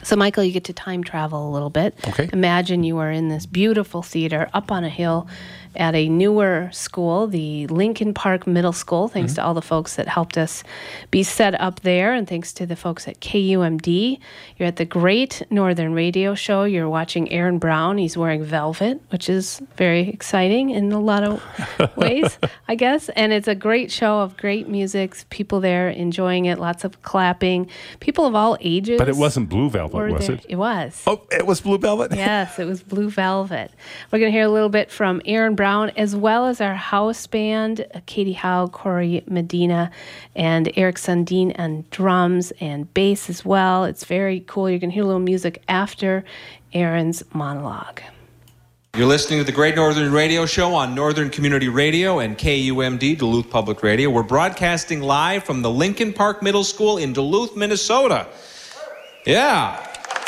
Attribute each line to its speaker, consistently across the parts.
Speaker 1: So, Michael, you get to time travel a little bit.
Speaker 2: Okay.
Speaker 1: Imagine you are in this beautiful theater up on a hill at a newer school, the Lincoln Park Middle School, thanks to all the folks that helped us be set up there, and thanks to the folks at KUMD. You're at the Great Northern Radio Show. You're watching Aaron Brown. He's wearing velvet, which is very exciting in a lot of ways, I guess. And it's a great show of great music, people there enjoying it, lots of clapping, people of all ages.
Speaker 2: But it wasn't Blue Velvet, was it?
Speaker 1: It was.
Speaker 2: Oh, it was Blue Velvet?
Speaker 1: Yes, it was Blue Velvet. We're going to hear a little bit from Aaron Brown, as well as our house band, Katie Howe, Corey Medina, and Eric Sundin on drums and bass as well. It's very cool. You're going to hear a little music after Aaron's monologue.
Speaker 3: You're listening to the Great Northern Radio Show on Northern Community Radio and KUMD, Duluth Public Radio. We're broadcasting live from the Lincoln Park Middle School in Duluth, Minnesota. Yeah.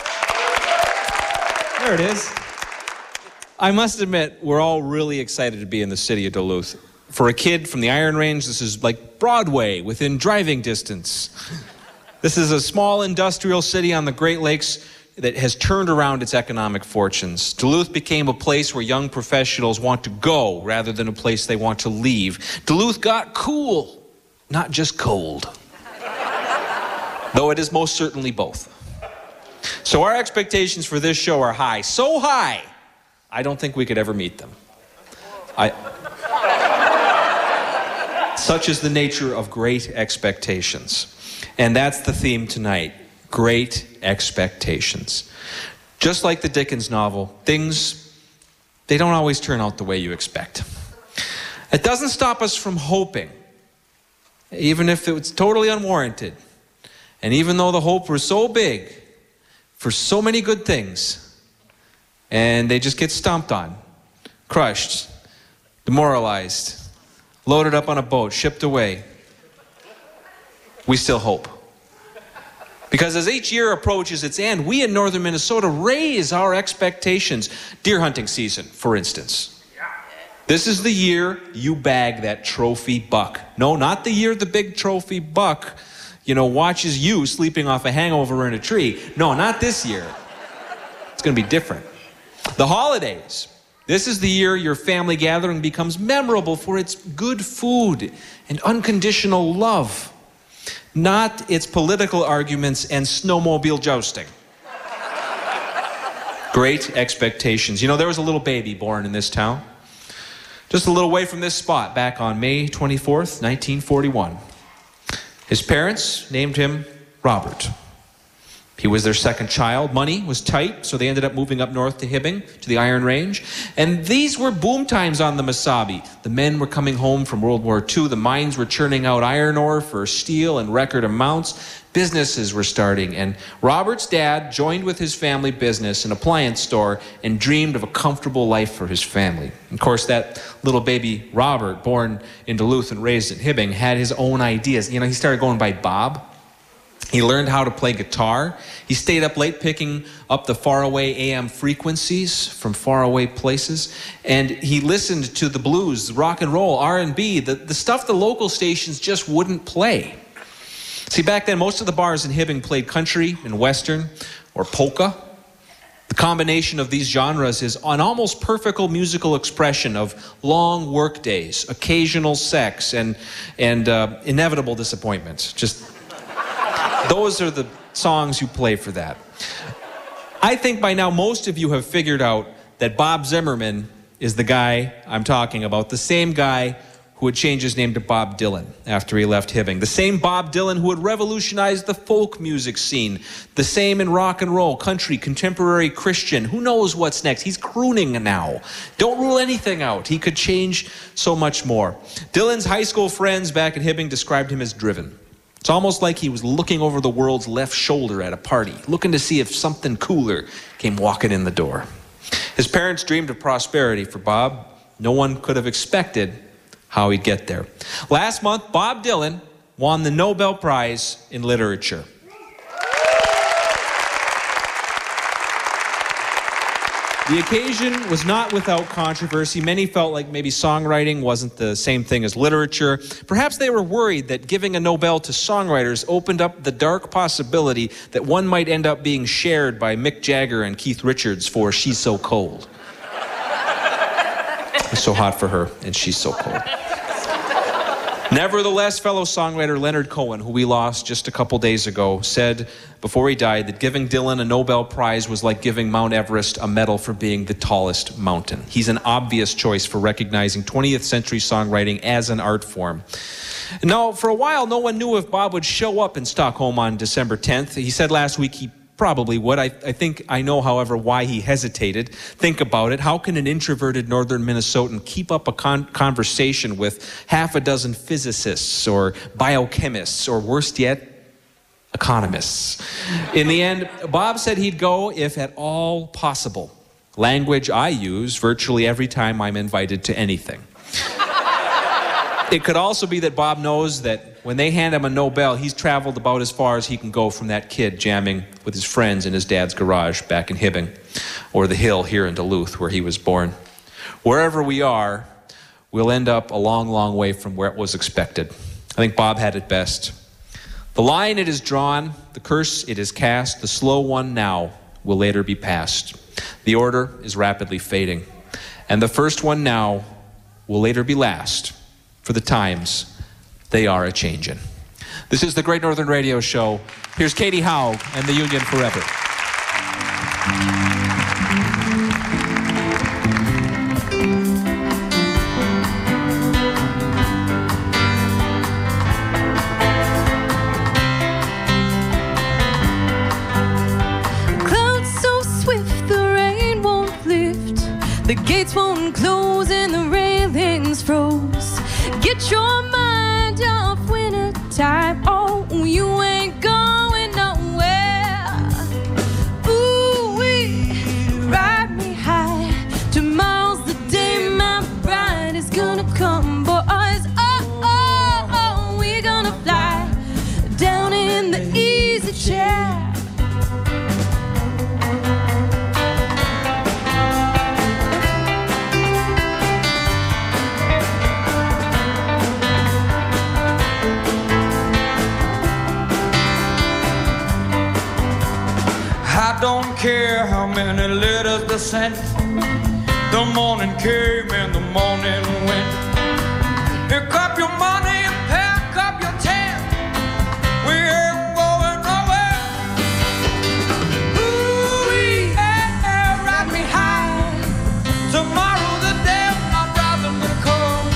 Speaker 3: There it is. I must admit, we're all really excited to be in the city of Duluth. For a kid from the Iron Range, this is like Broadway within driving distance. This is a small industrial city on the Great Lakes that has turned around its economic fortunes. Duluth became a place where young professionals want to go rather than a place they want to leave. Duluth got cool, not just cold. Though it is most certainly both. So our expectations for this show are high. So high, I don't think we could ever meet them. Such is the nature of great expectations. And that's the theme tonight, great expectations. Just like the Dickens novel, things, they don't always turn out the way you expect. It doesn't stop us from hoping, even if it's totally unwarranted. And even though the hope was so big for so many good things, and they just get stomped on, crushed, demoralized, loaded up on a boat, shipped away, we still hope. Because as each year approaches its end, we in northern Minnesota raise our expectations. Deer hunting season, for instance. This is the year you bag that trophy buck. No, not the year the big trophy buck, watches you sleeping off a hangover in a tree. No, not this year. It's going to be different. The holidays. This is the year your family gathering becomes memorable for its good food and unconditional love, not its political arguments and snowmobile jousting. Great expectations. There was a little baby born in this town, just a little way from this spot, back on May 24th, 1941. His parents named him Robert. He was their second child. Money was tight, so they ended up moving up north to Hibbing, to the Iron Range. And these were boom times on the Mesabi. The men were coming home from World War II. The mines were churning out iron ore for steel in record amounts. Businesses were starting. And Robert's dad joined with his family business, an appliance store, and dreamed of a comfortable life for his family. Of course, that little baby Robert, born in Duluth and raised in Hibbing, had his own ideas. He started going by Bob. He learned how to play guitar. He stayed up late picking up the faraway AM frequencies from faraway places. And he listened to the blues, rock and roll, R&B, the stuff the local stations just wouldn't play. See, back then, most of the bars in Hibbing played country and western or polka. The combination of these genres is an almost perfect musical expression of long work days, occasional sex, and inevitable disappointments. Those are the songs you play for that. I think by now most of you have figured out that Bob Zimmerman is the guy I'm talking about, the same guy who had changed his name to Bob Dylan after he left Hibbing, the same Bob Dylan who had revolutionized the folk music scene, the same in rock and roll, country, contemporary Christian. Who knows what's next? He's crooning now. Don't rule anything out. He could change so much more. Dylan's high school friends back at Hibbing described him as driven. It's almost like he was looking over the world's left shoulder at a party, looking to see if something cooler came walking in the door. His parents dreamed of prosperity for Bob. No one could have expected how he'd get there. Last month, Bob Dylan won the Nobel Prize in Literature. The occasion was not without controversy. Many felt like maybe songwriting wasn't the same thing as literature. Perhaps they were worried that giving a Nobel to songwriters opened up the dark possibility that one might end up being shared by Mick Jagger and Keith Richards for She's So Cold. It's so hot for her, and she's so cold. Nevertheless, fellow songwriter Leonard Cohen, who we lost just a couple days ago, said before he died that giving Dylan a Nobel Prize was like giving Mount Everest a medal for being the tallest mountain. He's an obvious choice for recognizing 20th century songwriting as an art form. Now, for a while, no one knew if Bob would show up in Stockholm on December 10th. He said last week he probably would. I think I know, however, why he hesitated. Think about it. How can an introverted northern Minnesotan keep up a conversation with half a dozen physicists or biochemists or, worst yet, economists? In the end, Bob said he'd go if at all possible. Language I use virtually every time I'm invited to anything. It could also be that Bob knows that when they hand him a Nobel, he's traveled about as far as he can go from that kid jamming with his friends in his dad's garage back in Hibbing, or the Hill here in Duluth, where he was born. Wherever we are, we'll end up a long, long way from where it was expected. I think Bob had it best. The line it is drawn, the curse it is cast, the slow one now will later be past. The order is rapidly fading, and the first one now will later be last. For the times, they are a-changin'. This is the Great Northern Radio Show. Here's Katie Howe and the Union Forever.
Speaker 4: Clouds so swift, the rain won't lift. The gates won't close and the railings froze. Get your mind off winter time. Oh, you ain't going nowhere. Ooh, ride me high. Tomorrow's the day my bride is gonna come, boys. Oh, we're gonna fly down in the easy chair.
Speaker 5: I don't care how many letters they sent. The morning came and the morning went. Pick up your money and pack up your tent. We ain't going nowhere. Ooh, yeah, ride me high. Tomorrow the day my brother will come.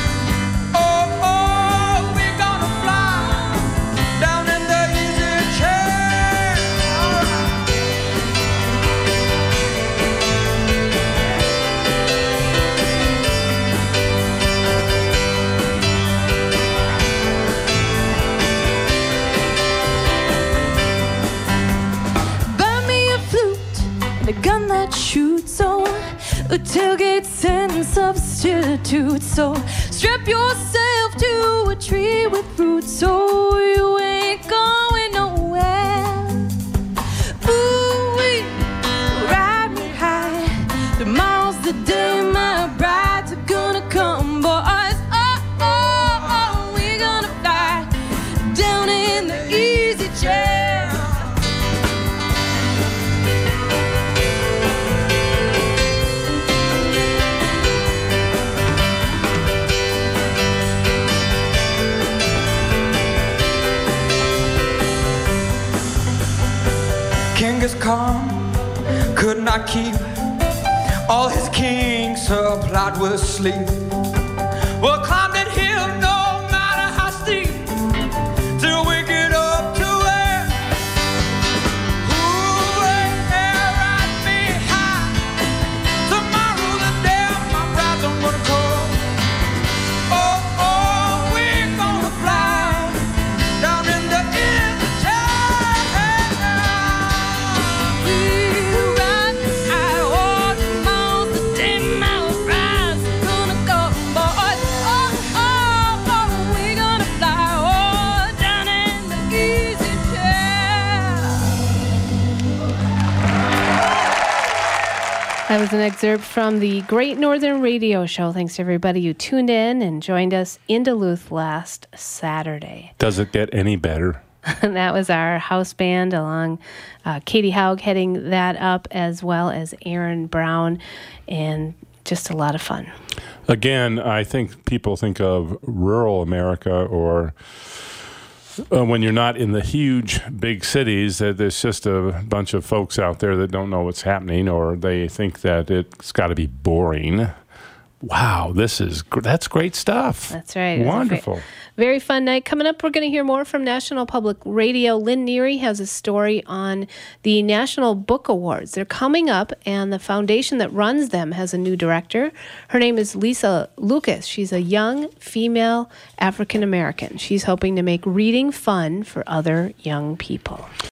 Speaker 5: Oh, we're gonna fly down in the easy chair.
Speaker 4: A gun that shoots, so a tailgate's and substitute. So strap yourself to a tree with roots, so you ain't going nowhere. Ooh, ride me high. Tomorrow's the day my brides are gonna come, boys. Oh, we're gonna fly down in the easy chair.
Speaker 5: Genghis Khan could not keep all his kings supplied with sleep. We'll climb that hill no matter how steep till we get up to it. Ooh, ride me high. Tomorrow the day my bride's gonna come. Oh, we're gonna fly down in the easy chair.
Speaker 1: That was an excerpt from the Great Northern Radio Show. Thanks to everybody who tuned in and joined us in Duluth last Saturday.
Speaker 2: Does it get any better?
Speaker 1: And that was our house band along Katie Haug heading that up, as well as Aaron Brown, and just a lot of fun.
Speaker 2: Again, I think people think of rural America or when you're not in the huge big cities, that there's just a bunch of folks out there that don't know what's happening, or they think that it's got to be boring. Wow, that's great stuff.
Speaker 1: That's right.
Speaker 2: Wonderful.
Speaker 1: Very fun night. Coming up, we're going to hear more from National Public Radio. Lynn Neary has a story on the National Book Awards. They're coming up, and the foundation that runs them has a new director. Her name is Lisa Lucas. She's a young female African American. She's hoping to make reading fun for other young people.